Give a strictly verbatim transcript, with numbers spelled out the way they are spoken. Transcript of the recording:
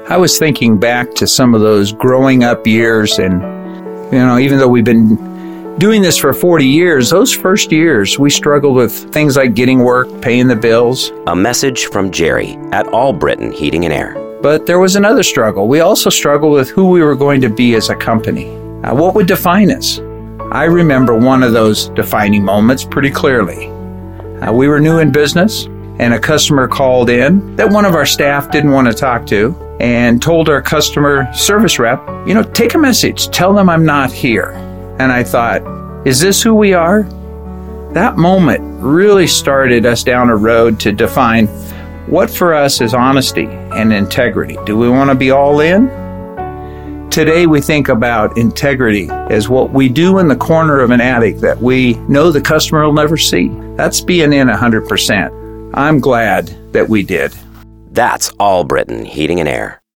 I was thinking back to some of those growing up years, and, you know, even though we've been doing this for forty years, those first years, we struggled with things like getting work, paying the bills. A message from Jerry at All Britain Heating and Air. But there was another struggle. We also struggled with who we were going to be as a company. Uh, what would define us? I remember one of those defining moments pretty clearly. Uh, we were new in business, and a customer called in that one of our staff didn't want to talk to and told our customer service rep, you know, take a message, tell them I'm not here. And I thought, is this who we are? That moment really started us down a road to define what for us is honesty and integrity. Do we want to be all in? Today we think about integrity as what we do in the corner of an attic that we know the customer will never see. That's being in one hundred percent. I'm glad that we did. That's All Britain Heating and Air.